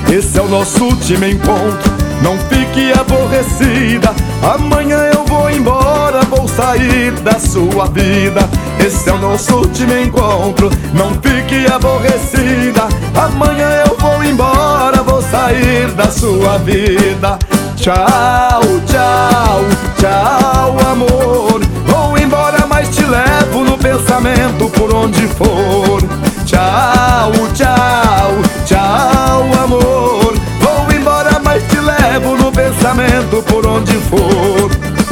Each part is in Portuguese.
esse é o nosso último encontro. Não fique aborrecida, amanhã eu vou embora, vou sair da sua vida. Esse é o nosso último encontro. Não fique aborrecida, amanhã eu vou embora, vou sair da sua vida. Tchau, tchau, tchau, amor. Vou embora, mas te levo no pensamento por onde for. Tchau, tchau, tchau, amor. Vou embora, mas te levo no pensamento por onde for.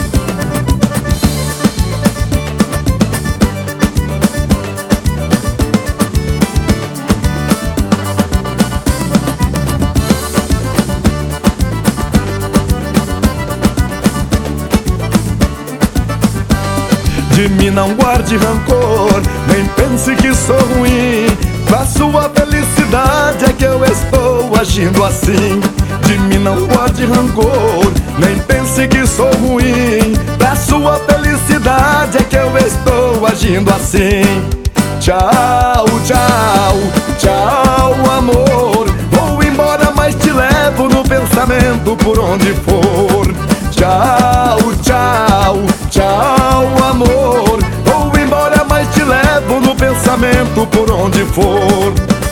De mim não guarde rancor, nem pense que sou ruim. Pra sua felicidade é que eu estou agindo assim. De mim não guarde rancor, nem pense que sou ruim. Pra sua felicidade é que eu estou agindo assim. Tchau, tchau, tchau, amor. Vou embora, mas te levo no pensamento por onde for. Tchau, tchau, tchau, amor. Vou embora, mas te levo no pensamento por onde for.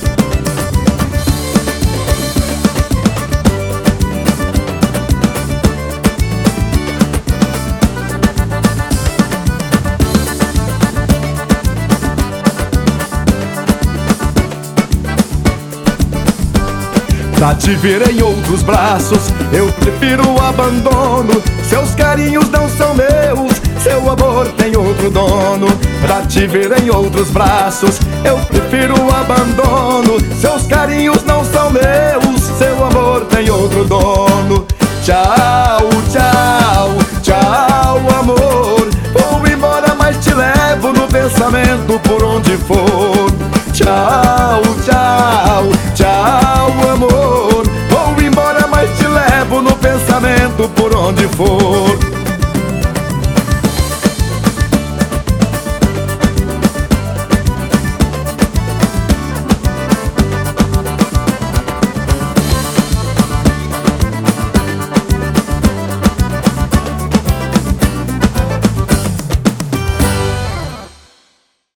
Pra te ver em outros braços, eu prefiro o abandono. Seus carinhos não são meus, seu amor tem outro dono. Pra te ver em outros braços, eu prefiro o abandono. Seus carinhos não são meus, seu amor tem outro dono. Tchau, tchau, tchau, amor. Vou embora, mas te levo no pensamento por onde